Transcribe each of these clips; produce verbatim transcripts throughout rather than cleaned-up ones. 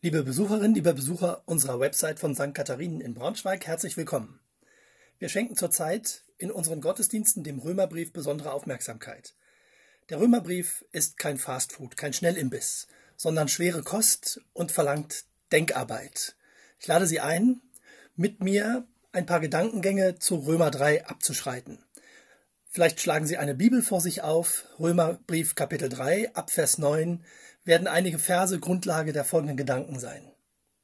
Liebe Besucherinnen, lieber Besucher unserer Website von Sankt Katharinen in Braunschweig, herzlich willkommen. Wir schenken zurzeit in unseren Gottesdiensten dem Römerbrief besondere Aufmerksamkeit. Der Römerbrief ist kein Fastfood, kein Schnellimbiss, sondern schwere Kost und verlangt Denkarbeit. Ich lade Sie ein, mit mir ein paar Gedankengänge zu Römer drei abzuschreiten. Vielleicht schlagen Sie eine Bibel vor sich auf. Römerbrief Kapitel drei, ab Vers neun werden einige Verse Grundlage der folgenden Gedanken sein.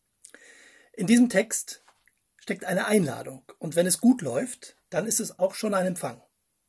In diesem Text steckt eine Einladung, und wenn es gut läuft, dann ist es auch schon ein Empfang.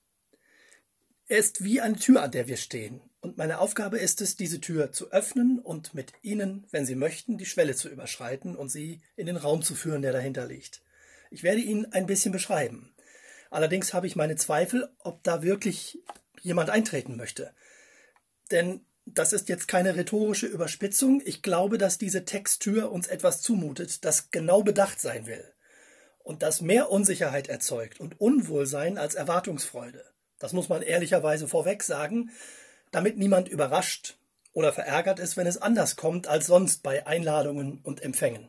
Er ist wie eine Tür, an der wir stehen, und meine Aufgabe ist es, diese Tür zu öffnen und mit Ihnen, wenn Sie möchten, die Schwelle zu überschreiten und Sie in den Raum zu führen, der dahinter liegt. Ich werde Ihnen ein bisschen beschreiben. Allerdings habe ich meine Zweifel, ob da wirklich jemand eintreten möchte. Denn das ist jetzt keine rhetorische Überspitzung. Ich glaube, dass diese Texttür uns etwas zumutet, das genau bedacht sein will. Und das mehr Unsicherheit erzeugt und Unwohlsein als Erwartungsfreude. Das muss man ehrlicherweise vorweg sagen, damit niemand überrascht oder verärgert ist, wenn es anders kommt als sonst bei Einladungen und Empfängen.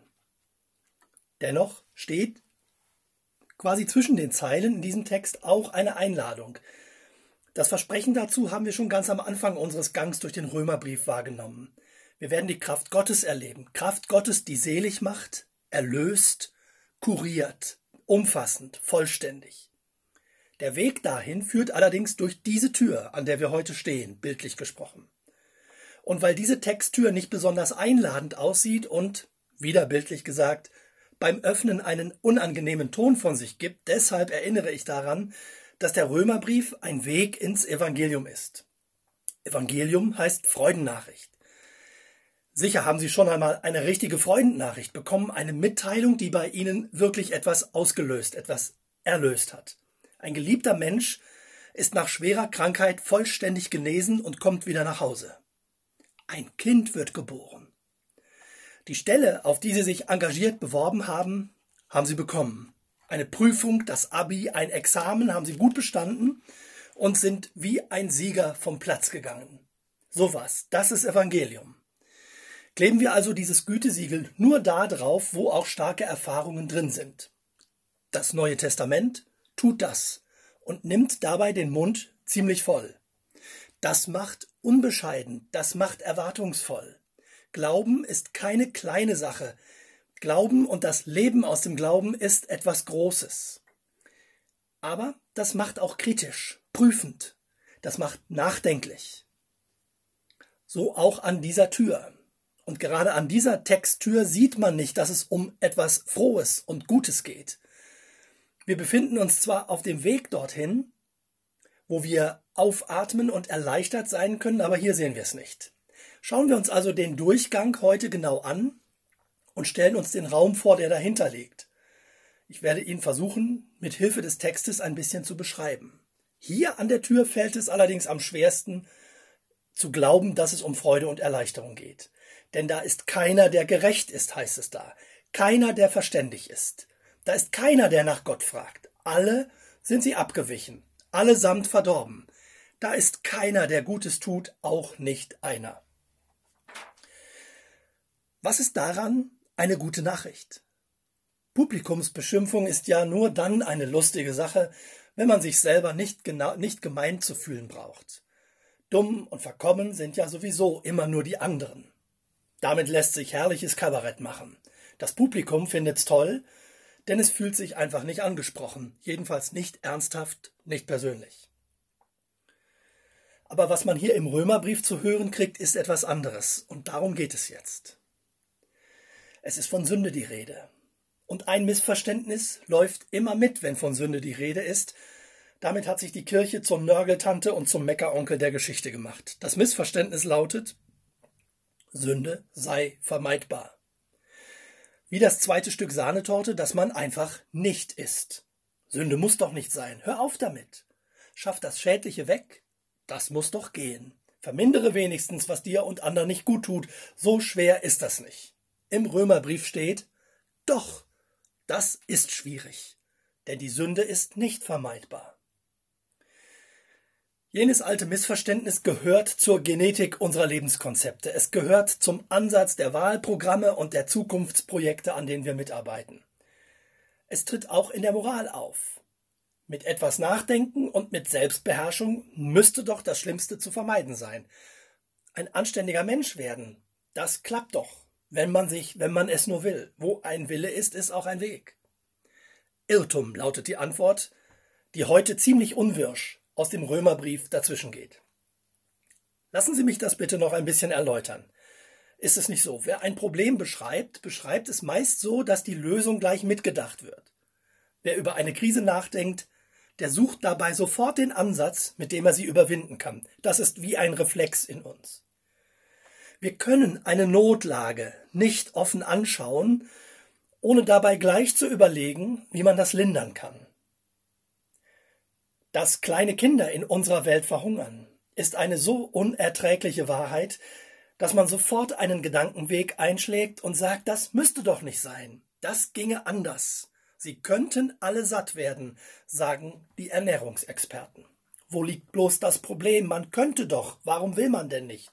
Dennoch steht quasi zwischen den Zeilen in diesem Text auch eine Einladung. Das Versprechen dazu haben wir schon ganz am Anfang unseres Gangs durch den Römerbrief wahrgenommen. Wir werden die Kraft Gottes erleben. Kraft Gottes, die selig macht, erlöst, kuriert, umfassend, vollständig. Der Weg dahin führt allerdings durch diese Tür, an der wir heute stehen, bildlich gesprochen. Und weil diese Texttür nicht besonders einladend aussieht und, wieder bildlich gesagt, beim Öffnen einen unangenehmen Ton von sich gibt, deshalb erinnere ich daran, dass der Römerbrief ein Weg ins Evangelium ist. Evangelium heißt Freudennachricht. Sicher haben Sie schon einmal eine richtige Freudennachricht bekommen, eine Mitteilung, die bei Ihnen wirklich etwas ausgelöst, etwas erlöst hat. Ein geliebter Mensch ist nach schwerer Krankheit vollständig genesen und kommt wieder nach Hause. Ein Kind wird geboren. Die Stelle, auf die Sie sich engagiert beworben haben, haben Sie bekommen. Eine Prüfung, das Abi, ein Examen haben Sie gut bestanden und sind wie ein Sieger vom Platz gegangen. Sowas, das ist Evangelium. Kleben wir also dieses Gütesiegel nur da drauf, wo auch starke Erfahrungen drin sind. Das Neue Testament tut das und nimmt dabei den Mund ziemlich voll. Das macht unbescheiden, das macht erwartungsvoll. Glauben ist keine kleine Sache. Glauben und das Leben aus dem Glauben ist etwas Großes. Aber das macht auch kritisch, prüfend. Das macht nachdenklich. So auch an dieser Tür. Und gerade an dieser Texttür sieht man nicht, dass es um etwas Frohes und Gutes geht. Wir befinden uns zwar auf dem Weg dorthin, wo wir aufatmen und erleichtert sein können, aber hier sehen wir es nicht. Schauen wir uns also den Durchgang heute genau an und stellen uns den Raum vor, der dahinter liegt. Ich werde ihn versuchen, mit Hilfe des Textes ein bisschen zu beschreiben. Hier an der Tür fällt es allerdings am schwersten, zu glauben, dass es um Freude und Erleichterung geht. Denn da ist keiner, der gerecht ist, heißt es da. Keiner, der verständig ist. Da ist keiner, der nach Gott fragt. Alle sind sie abgewichen, allesamt verdorben. Da ist keiner, der Gutes tut, auch nicht einer. Was ist daran eine gute Nachricht? Publikumsbeschimpfung ist ja nur dann eine lustige Sache, wenn man sich selber nicht, genau, nicht gemeint zu fühlen braucht. Dumm und verkommen sind ja sowieso immer nur die anderen. Damit lässt sich herrliches Kabarett machen. Das Publikum findet's toll, denn es fühlt sich einfach nicht angesprochen, jedenfalls nicht ernsthaft, nicht persönlich. Aber was man hier im Römerbrief zu hören kriegt, ist etwas anderes, und darum geht es jetzt. Es ist von Sünde die Rede. Und ein Missverständnis läuft immer mit, wenn von Sünde die Rede ist. Damit hat sich die Kirche zur Nörgeltante und zum Meckeronkel der Geschichte gemacht. Das Missverständnis lautet, Sünde sei vermeidbar. Wie das zweite Stück Sahnetorte, das man einfach nicht isst. Sünde muss doch nicht sein. Hör auf damit. Schaff das Schädliche weg. Das muss doch gehen. Vermindere wenigstens, was dir und anderen nicht gut tut. So schwer ist das nicht. Im Römerbrief steht, doch, das ist schwierig, denn die Sünde ist nicht vermeidbar. Jenes alte Missverständnis gehört zur Genetik unserer Lebenskonzepte. Es gehört zum Ansatz der Wahlprogramme und der Zukunftsprojekte, an denen wir mitarbeiten. Es tritt auch in der Moral auf. Mit etwas Nachdenken und mit Selbstbeherrschung müsste doch das Schlimmste zu vermeiden sein. Ein anständiger Mensch werden, das klappt doch, wenn man sich, wenn man es nur will. Wo ein Wille ist, ist auch ein Weg. Irrtum lautet die Antwort, die heute ziemlich unwirsch aus dem Römerbrief dazwischen geht. Lassen Sie mich das bitte noch ein bisschen erläutern. Ist es nicht so? Wer ein Problem beschreibt, beschreibt es meist so, dass die Lösung gleich mitgedacht wird. Wer über eine Krise nachdenkt, der sucht dabei sofort den Ansatz, mit dem er sie überwinden kann. Das ist wie ein Reflex in uns. Wir können eine Notlage nicht offen anschauen, ohne dabei gleich zu überlegen, wie man das lindern kann. Dass kleine Kinder in unserer Welt verhungern, ist eine so unerträgliche Wahrheit, dass man sofort einen Gedankenweg einschlägt und sagt, das müsste doch nicht sein, das ginge anders. Sie könnten alle satt werden, sagen die Ernährungsexperten. Wo liegt bloß das Problem? Man könnte doch, warum will man denn nicht?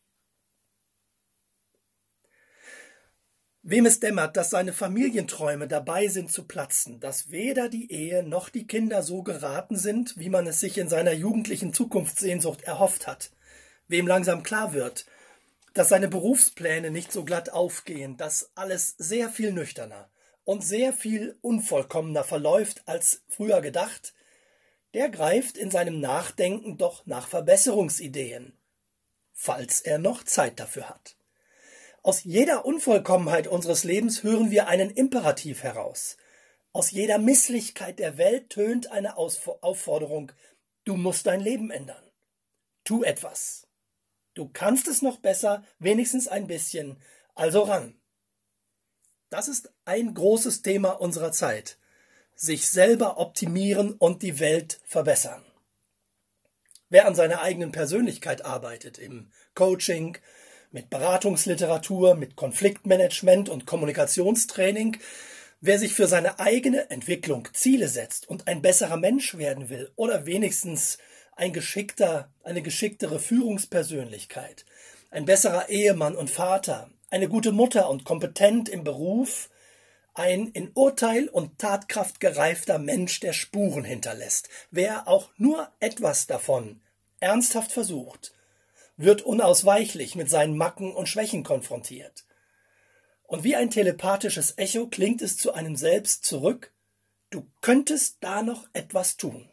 Wem es dämmert, dass seine Familienträume dabei sind zu platzen, dass weder die Ehe noch die Kinder so geraten sind, wie man es sich in seiner jugendlichen Zukunftssehnsucht erhofft hat, wem langsam klar wird, dass seine Berufspläne nicht so glatt aufgehen, dass alles sehr viel nüchterner und sehr viel unvollkommener verläuft als früher gedacht, der greift in seinem Nachdenken doch nach Verbesserungsideen, falls er noch Zeit dafür hat. Aus jeder Unvollkommenheit unseres Lebens hören wir einen Imperativ heraus. Aus jeder Misslichkeit der Welt tönt eine Aufforderung, du musst dein Leben ändern. Tu etwas. Du kannst es noch besser, wenigstens ein bisschen, also ran. Das ist ein großes Thema unserer Zeit. Sich selber optimieren und die Welt verbessern. Wer an seiner eigenen Persönlichkeit arbeitet, im Coaching, mit Beratungsliteratur, mit Konfliktmanagement und Kommunikationstraining, wer sich für seine eigene Entwicklung Ziele setzt und ein besserer Mensch werden will oder wenigstens ein geschickter, eine geschicktere Führungspersönlichkeit, ein besserer Ehemann und Vater, eine gute Mutter und kompetent im Beruf, ein in Urteil und Tatkraft gereifter Mensch, der Spuren hinterlässt. Wer auch nur etwas davon ernsthaft versucht, wird unausweichlich mit seinen Macken und Schwächen konfrontiert. Und wie ein telepathisches Echo klingt es zu einem selbst zurück, du könntest da noch etwas tun.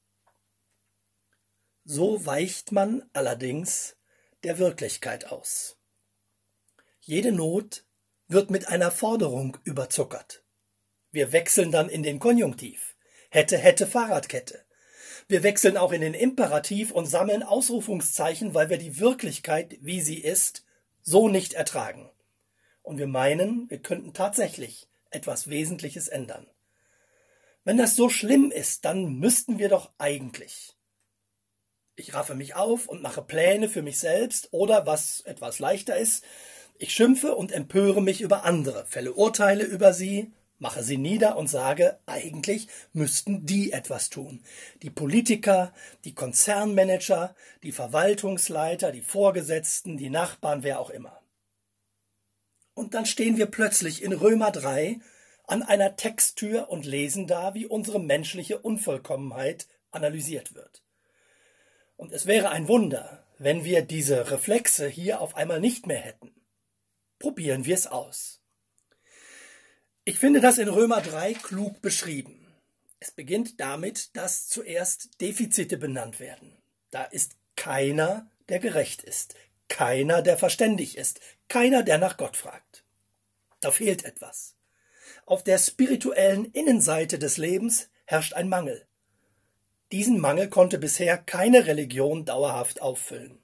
So weicht man allerdings der Wirklichkeit aus. Jede Not wird mit einer Forderung überzuckert. Wir wechseln dann in den Konjunktiv. Hätte, hätte, Fahrradkette. Wir wechseln auch in den Imperativ und sammeln Ausrufungszeichen, weil wir die Wirklichkeit, wie sie ist, so nicht ertragen. Und wir meinen, wir könnten tatsächlich etwas Wesentliches ändern. Wenn das so schlimm ist, dann müssten wir doch eigentlich. Ich raffe mich auf und mache Pläne für mich selbst oder, was etwas leichter ist, ich schimpfe und empöre mich über andere, fälle Urteile über sie, mache sie nieder und sage, eigentlich müssten die etwas tun. Die Politiker, die Konzernmanager, die Verwaltungsleiter, die Vorgesetzten, die Nachbarn, wer auch immer. Und dann stehen wir plötzlich in Römer drei an einer Texttür und lesen da, wie unsere menschliche Unvollkommenheit analysiert wird. Und es wäre ein Wunder, wenn wir diese Reflexe hier auf einmal nicht mehr hätten. Probieren wir es aus. Ich finde das in Römer drei klug beschrieben. Es beginnt damit, dass zuerst Defizite benannt werden. Da ist keiner, der gerecht ist, keiner, der verständig ist, keiner, der nach Gott fragt. Da fehlt etwas. Auf der spirituellen Innenseite des Lebens herrscht ein Mangel. Diesen Mangel konnte bisher keine Religion dauerhaft auffüllen.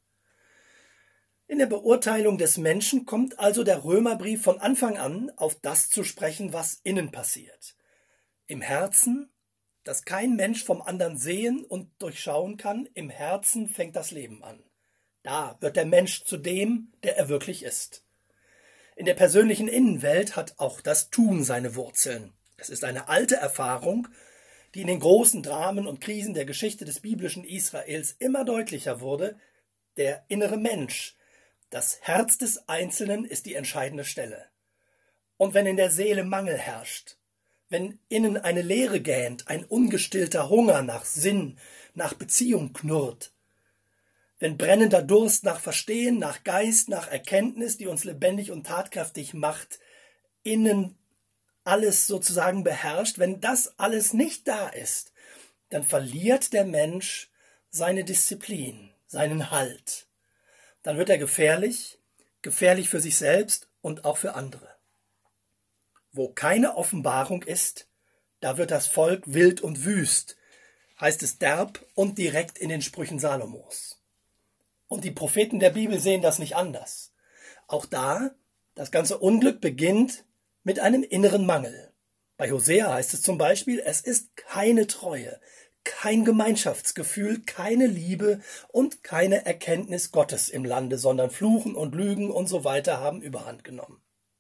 In der Beurteilung des Menschen kommt also der Römerbrief von Anfang an auf das zu sprechen, was innen passiert. Im Herzen, das kein Mensch vom anderen sehen und durchschauen kann, im Herzen fängt das Leben an. Da wird der Mensch zu dem, der er wirklich ist. In der persönlichen Innenwelt hat auch das Tun seine Wurzeln. Es ist eine alte Erfahrung, die in den großen Dramen und Krisen der Geschichte des biblischen Israels immer deutlicher wurde: der innere Mensch, das Herz des Einzelnen, ist die entscheidende Stelle. Und wenn in der Seele Mangel herrscht, wenn innen eine Leere gähnt, ein ungestillter Hunger nach Sinn, nach Beziehung knurrt, wenn brennender Durst nach Verstehen, nach Geist, nach Erkenntnis, die uns lebendig und tatkräftig macht, innen alles sozusagen beherrscht, wenn das alles nicht da ist, dann verliert der Mensch seine Disziplin, seinen Halt. Dann wird er gefährlich, gefährlich für sich selbst und auch für andere. Wo keine Offenbarung ist, da wird das Volk wild und wüst, heißt es derb und direkt in den Sprüchen Salomos. Und die Propheten der Bibel sehen das nicht anders. Auch da, das ganze Unglück beginnt mit einem inneren Mangel. Bei Hosea heißt es zum Beispiel, es ist keine Treue, kein Gemeinschaftsgefühl, keine Liebe und keine Erkenntnis Gottes im Lande, sondern Fluchen und Lügen und so weiter haben Überhand genommen.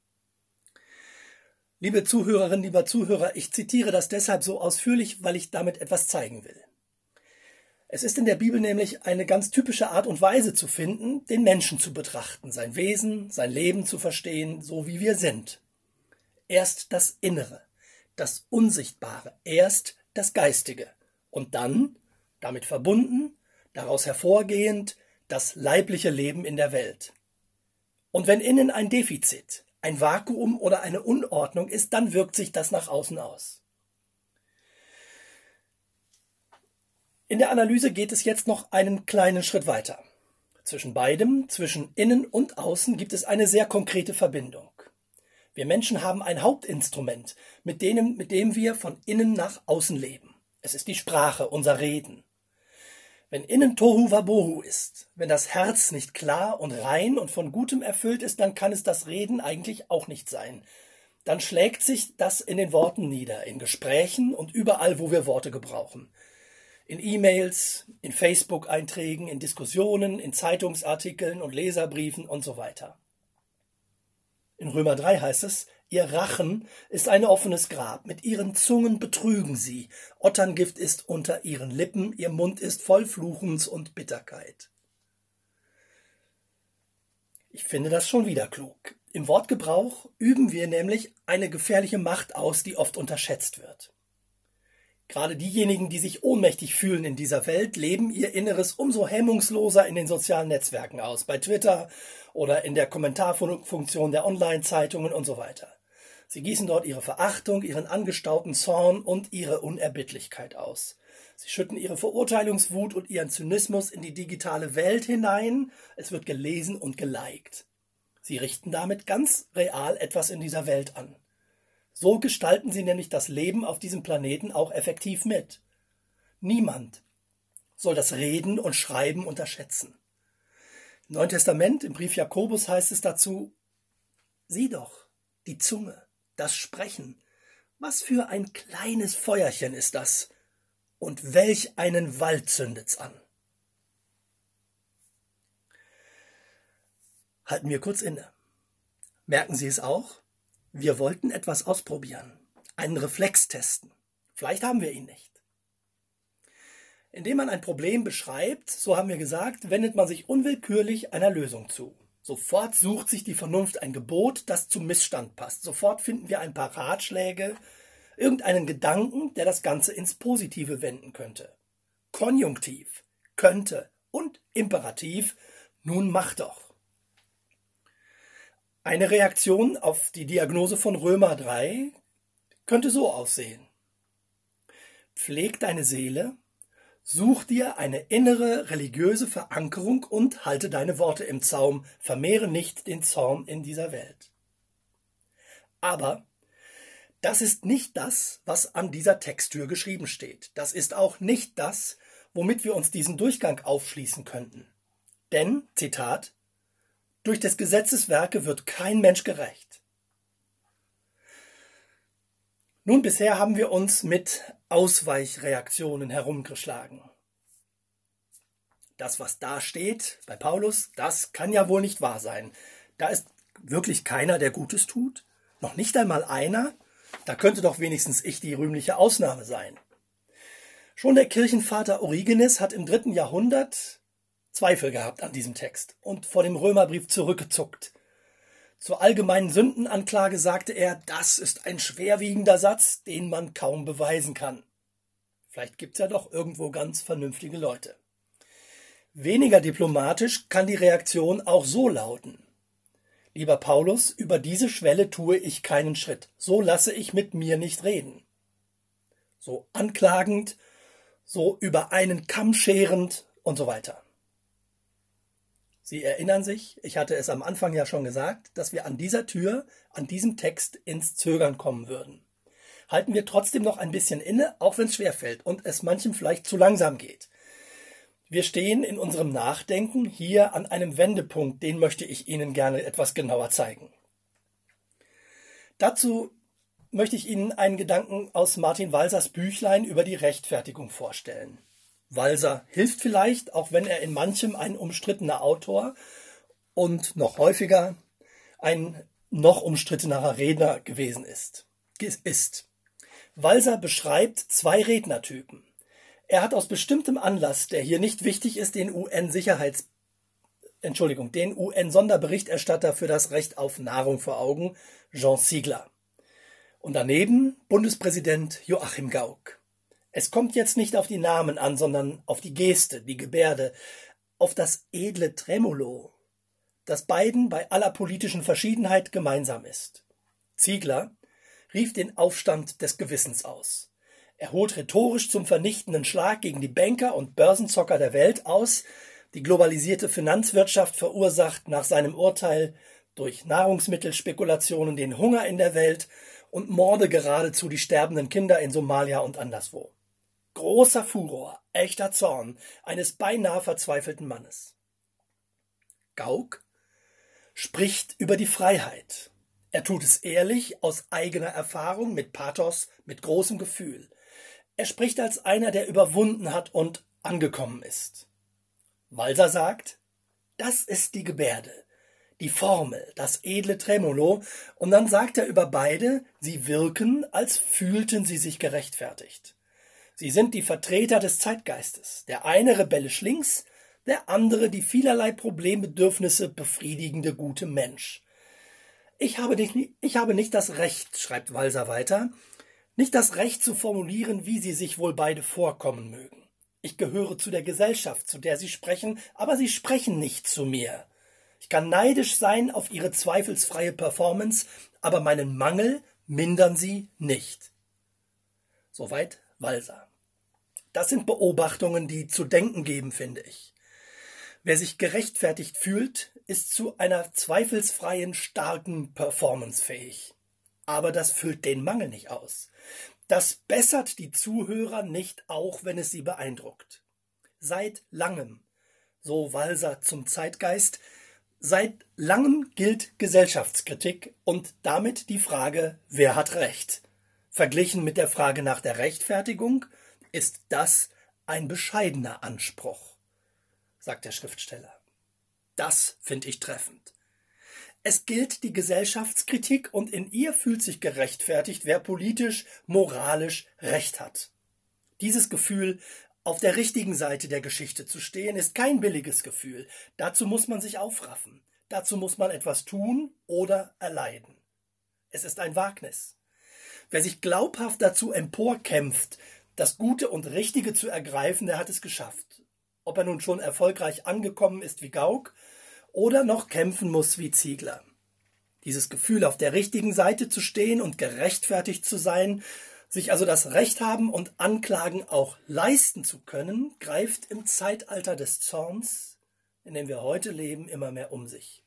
Liebe Zuhörerinnen, lieber Zuhörer, ich zitiere das deshalb so ausführlich, weil ich damit etwas zeigen will. Es ist in der Bibel nämlich eine ganz typische Art und Weise zu finden, den Menschen zu betrachten, sein Wesen, sein Leben zu verstehen, so wie wir sind. Erst das Innere, das Unsichtbare, erst das Geistige und dann, damit verbunden, daraus hervorgehend, das leibliche Leben in der Welt. Und wenn innen ein Defizit, ein Vakuum oder eine Unordnung ist, dann wirkt sich das nach außen aus. In der Analyse geht es jetzt noch einen kleinen Schritt weiter. Zwischen beidem, zwischen Innen und Außen, gibt es eine sehr konkrete Verbindung. Wir Menschen haben ein Hauptinstrument, mit dem, mit dem wir von innen nach außen leben. Es ist die Sprache, unser Reden. Wenn innen Tohu Wabohu ist, wenn das Herz nicht klar und rein und von Gutem erfüllt ist, dann kann es das Reden eigentlich auch nicht sein. Dann schlägt sich das in den Worten nieder, in Gesprächen und überall, wo wir Worte gebrauchen. In E-Mails, in Facebook-Einträgen, in Diskussionen, in Zeitungsartikeln und Leserbriefen und so weiter. In Römer drei heißt es: Ihr Rachen ist ein offenes Grab, mit ihren Zungen betrügen sie, Otterngift ist unter ihren Lippen, ihr Mund ist voll Fluchens und Bitterkeit. Ich finde das schon wieder klug. Im Wortgebrauch üben wir nämlich eine gefährliche Macht aus, die oft unterschätzt wird. Gerade diejenigen, die sich ohnmächtig fühlen in dieser Welt, leben ihr Inneres umso hemmungsloser in den sozialen Netzwerken aus, bei Twitter oder in der Kommentarfunktion der Online-Zeitungen und so weiter. Sie gießen dort ihre Verachtung, ihren angestauten Zorn und ihre Unerbittlichkeit aus. Sie schütten ihre Verurteilungswut und ihren Zynismus in die digitale Welt hinein. Es wird gelesen und geliked. Sie richten damit ganz real etwas in dieser Welt an. So gestalten sie nämlich das Leben auf diesem Planeten auch effektiv mit. Niemand soll das Reden und Schreiben unterschätzen. Im Neuen Testament, im Brief Jakobus, heißt es dazu: Sieh doch, die Zunge, das Sprechen, was für ein kleines Feuerchen ist das, und welch einen Wald zündet's an. Halten wir kurz inne. Merken Sie es auch? Wir wollten etwas ausprobieren, einen Reflex testen. Vielleicht haben wir ihn nicht. Indem man ein Problem beschreibt, so haben wir gesagt, wendet man sich unwillkürlich einer Lösung zu. Sofort sucht sich die Vernunft ein Gebot, das zum Missstand passt. Sofort finden wir ein paar Ratschläge, irgendeinen Gedanken, der das Ganze ins Positive wenden könnte. Konjunktiv, könnte und Imperativ, nun mach doch. Eine Reaktion auf die Diagnose von Römer drei könnte so aussehen: Pfleg deine Seele, such dir eine innere religiöse Verankerung und halte deine Worte im Zaum, vermehre nicht den Zorn in dieser Welt. Aber das ist nicht das, was an dieser Texttür geschrieben steht. Das ist auch nicht das, womit wir uns diesen Durchgang aufschließen könnten. Denn, Zitat, durch des Gesetzes Werke wird kein Mensch gerecht. Nun, bisher haben wir uns mit Ausweichreaktionen herumgeschlagen. Das, was da steht bei Paulus, das kann ja wohl nicht wahr sein. Da ist wirklich keiner, der Gutes tut. Noch nicht einmal einer. Da könnte doch wenigstens ich die rühmliche Ausnahme sein. Schon der Kirchenvater Origenes hat im dritten Jahrhundert Zweifel gehabt an diesem Text und vor dem Römerbrief zurückgezuckt. Zur allgemeinen Sündenanklage sagte er, das ist ein schwerwiegender Satz, den man kaum beweisen kann. Vielleicht gibt's ja doch irgendwo ganz vernünftige Leute. Weniger diplomatisch kann die Reaktion auch so lauten. Lieber Paulus, über diese Schwelle tue ich keinen Schritt. So lasse ich mit mir nicht reden. So anklagend, so über einen Kamm scherend und so weiter. Sie erinnern sich, ich hatte es am Anfang ja schon gesagt, dass wir an dieser Tür, an diesem Text ins Zögern kommen würden. Halten wir trotzdem noch ein bisschen inne, auch wenn es schwerfällt und es manchem vielleicht zu langsam geht. Wir stehen in unserem Nachdenken hier an einem Wendepunkt, den möchte ich Ihnen gerne etwas genauer zeigen. Dazu möchte ich Ihnen einen Gedanken aus Martin Walsers Büchlein über die Rechtfertigung vorstellen. Walser hilft vielleicht, auch wenn er in manchem ein umstrittener Autor und noch häufiger ein noch umstrittenerer Redner gewesen ist. ist. Walser beschreibt zwei Rednertypen. Er hat aus bestimmtem Anlass, der hier nicht wichtig ist, den U N-Sicherheits, Entschuldigung, den U N-Sonderberichterstatter für das Recht auf Nahrung vor Augen, Jean Ziegler. Und daneben Bundespräsident Joachim Gauck. Es kommt jetzt nicht auf die Namen an, sondern auf die Geste, die Gebärde, auf das edle Tremolo, das beiden bei aller politischen Verschiedenheit gemeinsam ist. Ziegler rief den Aufstand des Gewissens aus. Er holt rhetorisch zum vernichtenden Schlag gegen die Banker und Börsenzocker der Welt aus. Die globalisierte Finanzwirtschaft verursacht nach seinem Urteil durch Nahrungsmittelspekulationen den Hunger in der Welt und Morde geradezu die sterbenden Kinder in Somalia und anderswo. Großer Furor, echter Zorn eines beinahe verzweifelten Mannes. Gauck spricht über die Freiheit. Er tut es ehrlich, aus eigener Erfahrung, mit Pathos, mit großem Gefühl. Er spricht als einer, der überwunden hat und angekommen ist. Walser sagt, das ist die Gebärde, die Formel, das edle Tremolo, und dann sagt er über beide, sie wirken, als fühlten sie sich gerechtfertigt. Sie sind die Vertreter des Zeitgeistes, der eine rebellisch links, der andere die vielerlei Problembedürfnisse befriedigende gute Mensch. Ich habe, nicht, ich habe nicht das Recht, schreibt Walser weiter, nicht das Recht zu formulieren, wie sie sich wohl beide vorkommen mögen. Ich gehöre zu der Gesellschaft, zu der sie sprechen, aber sie sprechen nicht zu mir. Ich kann neidisch sein auf ihre zweifelsfreie Performance, aber meinen Mangel mindern sie nicht. Soweit Walser. Das sind Beobachtungen, die zu denken geben, finde ich. Wer sich gerechtfertigt fühlt, ist zu einer zweifelsfreien, starken Performance fähig. Aber das füllt den Mangel nicht aus. Das bessert die Zuhörer nicht, auch wenn es sie beeindruckt. Seit langem, so Walser zum Zeitgeist, seit langem gilt Gesellschaftskritik und damit die Frage, wer hat Recht? Verglichen mit der Frage nach der Rechtfertigung ist das ein bescheidener Anspruch, sagt der Schriftsteller. Das finde ich treffend. Es gilt die Gesellschaftskritik und in ihr fühlt sich gerechtfertigt, wer politisch, moralisch Recht hat. Dieses Gefühl, auf der richtigen Seite der Geschichte zu stehen, ist kein billiges Gefühl. Dazu muss man sich aufraffen. Dazu muss man etwas tun oder erleiden. Es ist ein Wagnis. Wer sich glaubhaft dazu emporkämpft, das Gute und Richtige zu ergreifen, der hat es geschafft. Ob er nun schon erfolgreich angekommen ist wie Gauck oder noch kämpfen muss wie Ziegler. Dieses Gefühl, auf der richtigen Seite zu stehen und gerechtfertigt zu sein, sich also das Recht haben und Anklagen auch leisten zu können, greift im Zeitalter des Zorns, in dem wir heute leben, immer mehr um sich.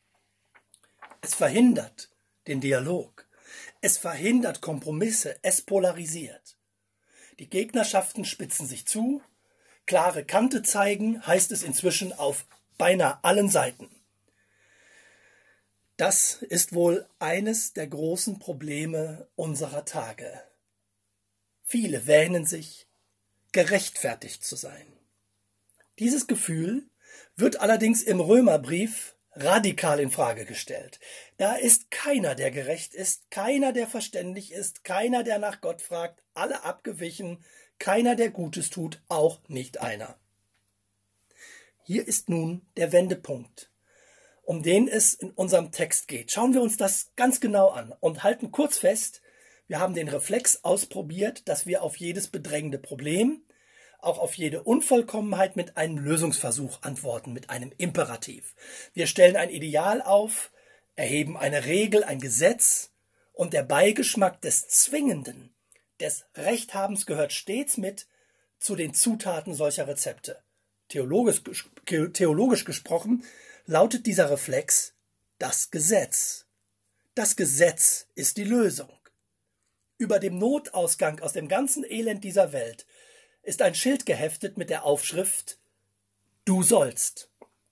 Es verhindert den Dialog. Es verhindert Kompromisse, es polarisiert. Die Gegnerschaften spitzen sich zu, klare Kante zeigen, heißt es inzwischen auf beinahe allen Seiten. Das ist wohl eines der großen Probleme unserer Tage. Viele wähnen sich, gerechtfertigt zu sein. Dieses Gefühl wird allerdings im Römerbrief radikal in Frage gestellt. Da ist keiner, der gerecht ist, keiner, der verständig ist, keiner, der nach Gott fragt, alle abgewichen, Keiner, der Gutes tut, auch nicht einer. Hier ist nun der Wendepunkt, um den es in unserem Text geht. Schauen wir uns das ganz genau an und halten kurz fest, wir haben den Reflex ausprobiert, dass wir auf jedes bedrängende Problem, auch auf jede Unvollkommenheit mit einem Lösungsversuch antworten, mit einem Imperativ. Wir stellen ein Ideal auf, erheben eine Regel, ein Gesetz, und der Beigeschmack des Zwingenden, des Rechthabens gehört stets mit zu den Zutaten solcher Rezepte. Theologisch, theologisch gesprochen lautet dieser Reflex das Gesetz. Das Gesetz ist die Lösung. Über dem Notausgang aus dem ganzen Elend dieser Welt ist ein Schild geheftet mit der Aufschrift Du sollst.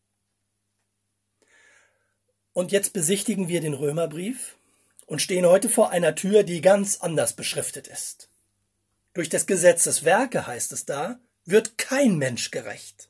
Und jetzt besichtigen wir den Römerbrief und stehen heute vor einer Tür, die ganz anders beschriftet ist. Durch des Gesetzes Werke, heißt es da, wird kein Mensch gerecht.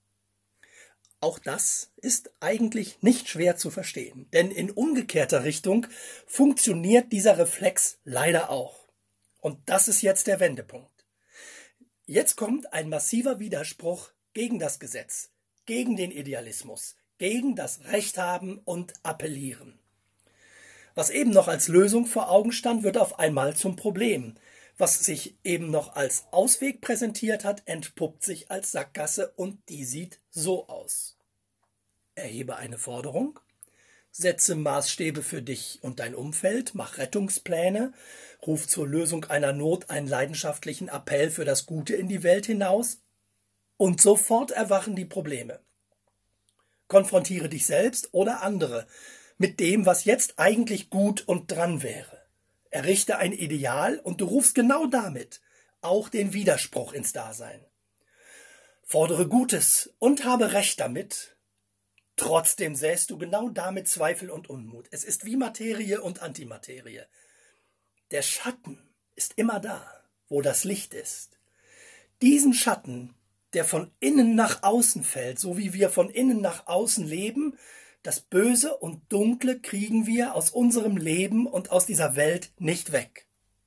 Auch das ist eigentlich nicht schwer zu verstehen, denn in umgekehrter Richtung funktioniert dieser Reflex leider auch. Und das ist jetzt der Wendepunkt. Jetzt kommt ein massiver Widerspruch gegen das Gesetz, gegen den Idealismus, gegen das Recht haben und appellieren. Was eben noch als Lösung vor Augen stand, wird auf einmal zum Problem. Was sich eben noch als Ausweg präsentiert hat, entpuppt sich als Sackgasse und die sieht so aus. Erhebe eine Forderung, setze Maßstäbe für dich und dein Umfeld, mach Rettungspläne, ruf zur Lösung einer Not einen leidenschaftlichen Appell für das Gute in die Welt hinaus und sofort erwachen die Probleme. Konfrontiere dich selbst oder andere mit dem, was jetzt eigentlich gut und dran wäre. Errichte ein Ideal und du rufst genau damit auch den Widerspruch ins Dasein. Fordere Gutes und habe Recht damit. Trotzdem säst du genau damit Zweifel und Unmut. Es ist wie Materie und Antimaterie. Der Schatten ist immer da, wo das Licht ist. Diesen Schatten, der von innen nach außen fällt, so wie wir von innen nach außen leben, das Böse und Dunkle kriegen wir aus unserem Leben und aus dieser Welt nicht weg.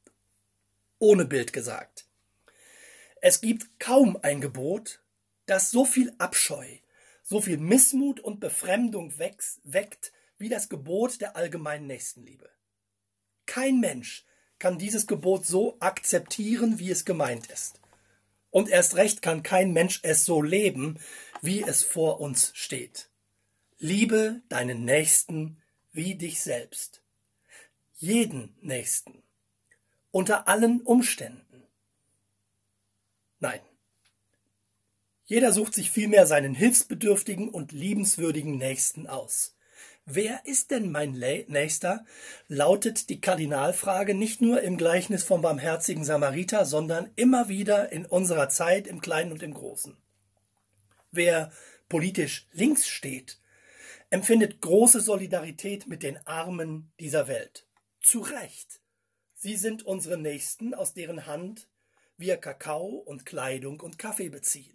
Ohne Bild gesagt. Es gibt kaum ein Gebot, das so viel Abscheu, so viel Missmut und Befremdung weckt, wie das Gebot der allgemeinen Nächstenliebe. Kein Mensch kann dieses Gebot so akzeptieren, wie es gemeint ist. Und erst recht kann kein Mensch es so leben, wie es vor uns steht. Liebe deinen Nächsten wie dich selbst. Jeden Nächsten. Unter allen Umständen. Nein. Jeder sucht sich vielmehr seinen hilfsbedürftigen und liebenswürdigen Nächsten aus. Wer ist denn mein Nächster? Lautet die Kardinalfrage nicht nur im Gleichnis vom barmherzigen Samariter, sondern immer wieder in unserer Zeit im Kleinen und im Großen. Wer politisch links steht, empfindet große Solidarität mit den Armen dieser Welt. Zu Recht. Sie sind unsere Nächsten, aus deren Hand wir Kakao und Kleidung und Kaffee beziehen.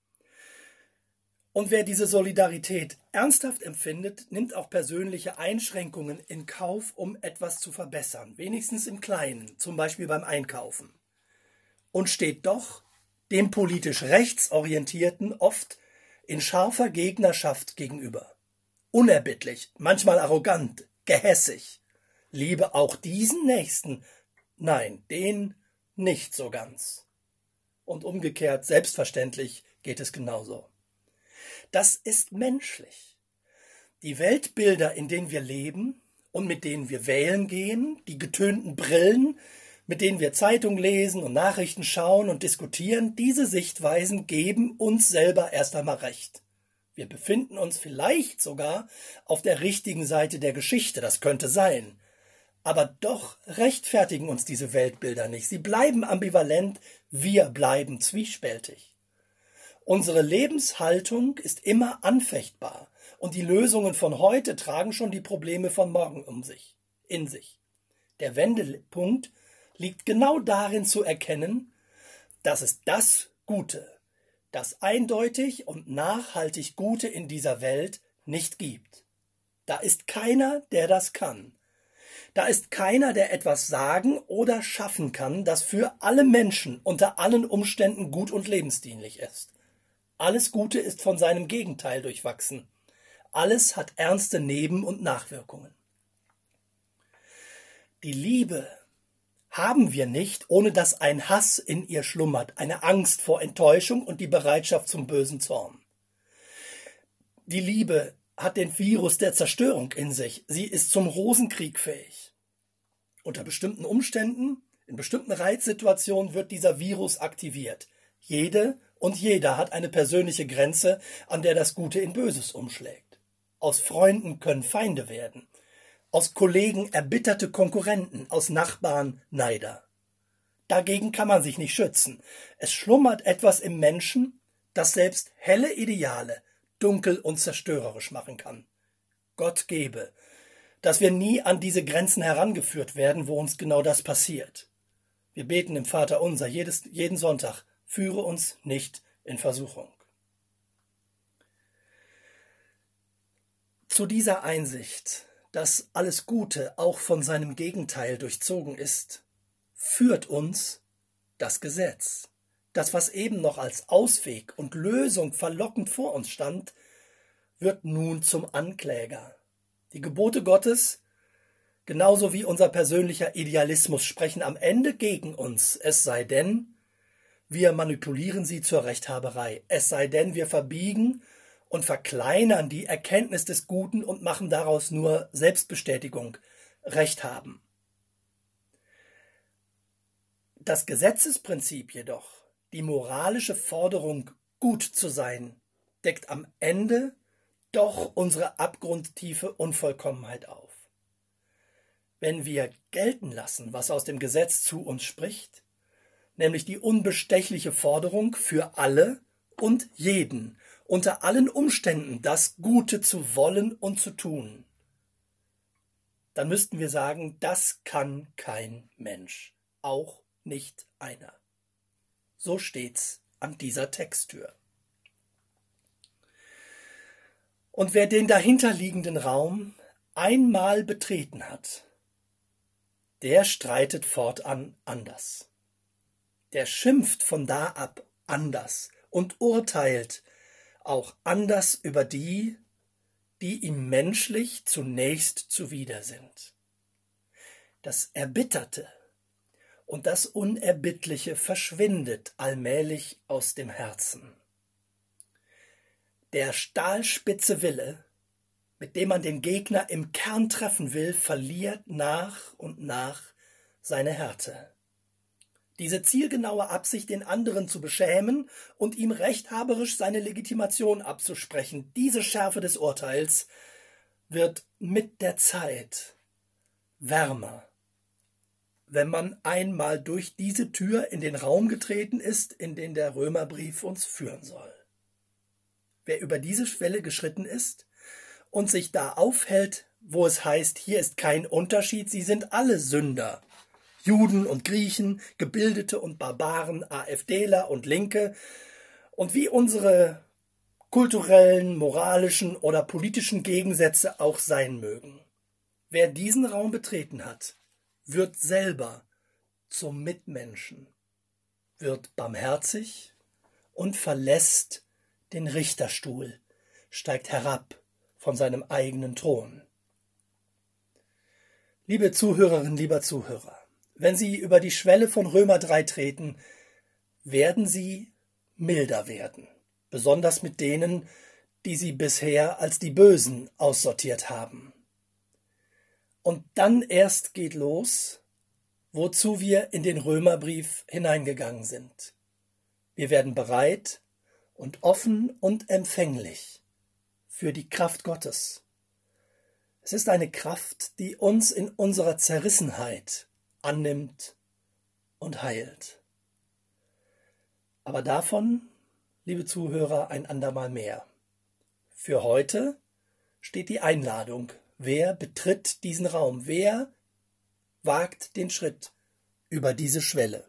Und wer diese Solidarität ernsthaft empfindet, nimmt auch persönliche Einschränkungen in Kauf, um etwas zu verbessern, wenigstens im Kleinen, zum Beispiel beim Einkaufen. Und steht doch dem politisch Rechtsorientierten oft in scharfer Gegnerschaft gegenüber. Unerbittlich, manchmal arrogant, gehässig. Liebe auch diesen Nächsten, nein, den nicht so ganz. Und umgekehrt, selbstverständlich, geht es genauso. Das ist menschlich. Die Weltbilder, in denen wir leben und mit denen wir wählen gehen, die getönten Brillen, mit denen wir Zeitung lesen und Nachrichten schauen und diskutieren, diese Sichtweisen geben uns selber erst einmal recht. Wir befinden uns vielleicht sogar auf der richtigen Seite der Geschichte, das könnte sein. Aber doch rechtfertigen uns diese Weltbilder nicht. Sie bleiben ambivalent, wir bleiben zwiespältig. Unsere Lebenshaltung ist immer anfechtbar und die Lösungen von heute tragen schon die Probleme von morgen um sich, in sich. Der Wendepunkt liegt genau darin zu erkennen, dass es das Gute, das eindeutig und nachhaltig Gute in dieser Welt nicht gibt. Da ist keiner, der das kann. Da ist keiner, der etwas sagen oder schaffen kann, das für alle Menschen unter allen Umständen gut und lebensdienlich ist. Alles Gute ist von seinem Gegenteil durchwachsen. Alles hat ernste Neben- und Nachwirkungen. Die Liebe haben wir nicht, ohne dass ein Hass in ihr schlummert, eine Angst vor Enttäuschung und die Bereitschaft zum bösen Zorn. Die Liebe hat den Virus der Zerstörung in sich. Sie ist zum Rosenkrieg fähig. Unter bestimmten Umständen, in bestimmten Reizsituationen wird dieser Virus aktiviert. Jede und jeder hat eine persönliche Grenze, an der das Gute in Böses umschlägt. Aus Freunden können Feinde werden. Aus Kollegen erbitterte Konkurrenten, aus Nachbarn Neider. Dagegen kann man sich nicht schützen. Es schlummert etwas im Menschen, das selbst helle Ideale dunkel und zerstörerisch machen kann. Gott gebe, dass wir nie an diese Grenzen herangeführt werden, wo uns genau das passiert. Wir beten im Vaterunser jedes, jeden Sonntag, führe uns nicht in Versuchung. Zu dieser Einsicht, dass alles Gute auch von seinem Gegenteil durchzogen ist, führt uns das Gesetz. Das, was eben noch als Ausweg und Lösung verlockend vor uns stand, wird nun zum Ankläger. Die Gebote Gottes, genauso wie unser persönlicher Idealismus, sprechen am Ende gegen uns, es sei denn, wir manipulieren sie zur Rechthaberei, es sei denn, wir verbiegen und verkleinern die Erkenntnis des Guten und machen daraus nur Selbstbestätigung, Recht haben. Das Gesetzesprinzip jedoch, die moralische Forderung, gut zu sein, deckt am Ende doch unsere abgrundtiefe Unvollkommenheit auf. Wenn wir gelten lassen, was aus dem Gesetz zu uns spricht, nämlich die unbestechliche Forderung für alle und jeden, unter allen Umständen das Gute zu wollen und zu tun, dann müssten wir sagen, das kann kein Mensch, auch nicht einer. So steht's an dieser Texttür. Und wer den dahinterliegenden Raum einmal betreten hat, der streitet fortan anders. Der schimpft von da ab anders und urteilt auch anders über die, die ihm menschlich zunächst zuwider sind. Das Erbitterte und das Unerbittliche verschwindet allmählich aus dem Herzen. Der stahlspitze Wille, mit dem man den Gegner im Kern treffen will, verliert nach und nach seine Härte. Diese zielgenaue Absicht, den anderen zu beschämen und ihm rechthaberisch seine Legitimation abzusprechen, diese Schärfe des Urteils wird mit der Zeit wärmer, wenn man einmal durch diese Tür in den Raum getreten ist, in den der Römerbrief uns führen soll. Wer über diese Schwelle geschritten ist und sich da aufhält, wo es heißt, hier ist kein Unterschied, sie sind alle Sünder, Juden und Griechen, Gebildete und Barbaren, AfDler und Linke, und wie unsere kulturellen, moralischen oder politischen Gegensätze auch sein mögen. Wer diesen Raum betreten hat, wird selber zum Mitmenschen, wird barmherzig und verlässt den Richterstuhl, steigt herab von seinem eigenen Thron. Liebe Zuhörerinnen, lieber Zuhörer, wenn Sie über die Schwelle von Römer drei treten, werden Sie milder werden, besonders mit denen, die Sie bisher als die Bösen aussortiert haben. Und dann erst geht los, wozu wir in den Römerbrief hineingegangen sind. Wir werden bereit und offen und empfänglich für die Kraft Gottes. Es ist eine Kraft, die uns in unserer Zerrissenheit annimmt und heilt. Aber davon, liebe Zuhörer, ein andermal mehr. Für heute steht die Einladung. Wer betritt diesen Raum? Wer wagt den Schritt über diese Schwelle?